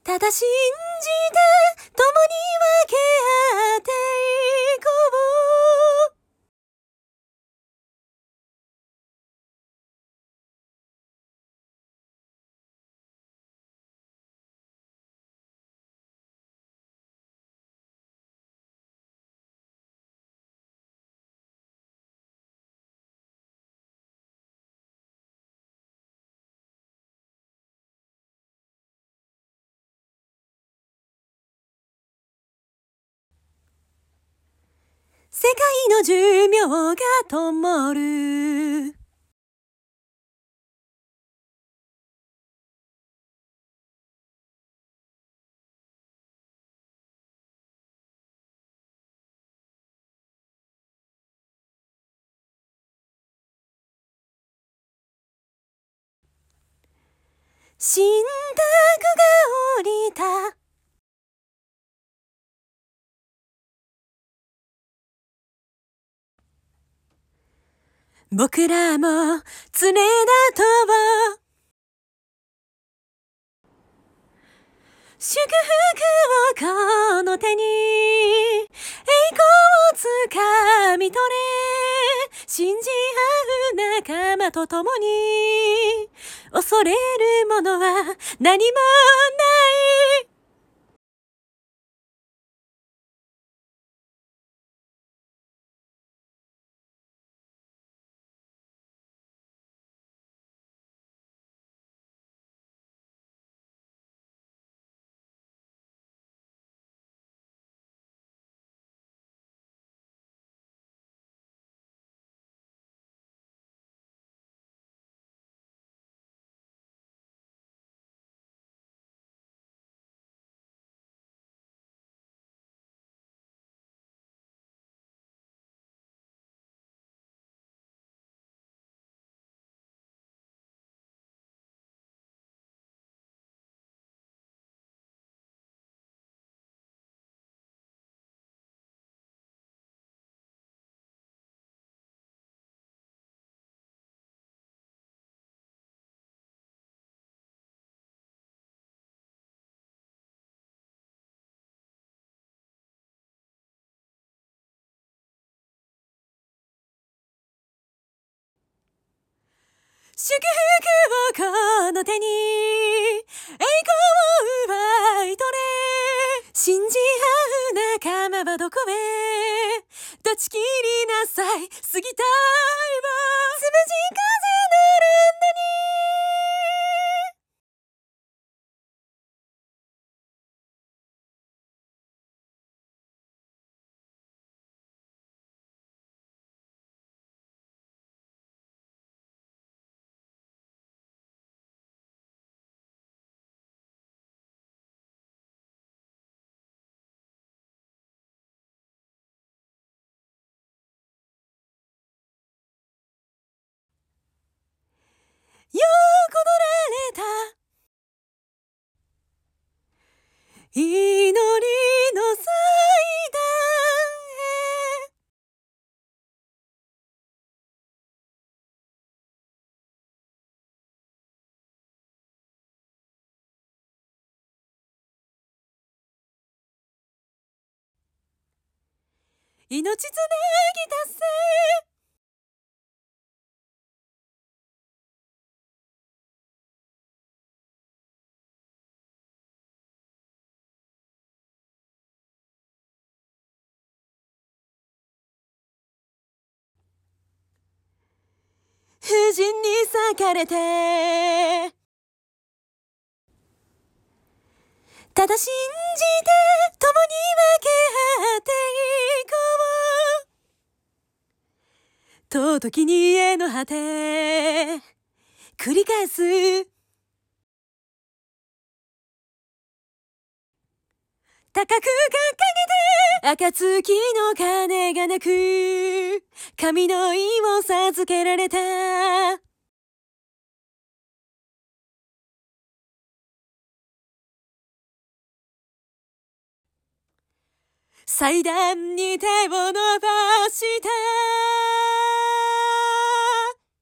ただ信じて共に分け合っていこう。世界の寿命が灯る。信託が降りた。僕らも常だと祝福をこの手に栄光をつかみ取れ。信じ合う仲間と共に恐れるものは何もない。祝福をこの手に栄光を奪い取れ。信じ合う仲間はどこへ断ち切りなさい。過ぎたいをつむじ風のランドに。よこどられた祈りの祭壇へ。命つなぎ達成。婦人に裂かれてただ信じて共に分け合っていこう。尊きにへの果て繰り返す。高く掲げて暁の鐘が鳴く。神の意を授けられた。祭壇に手を伸ばした。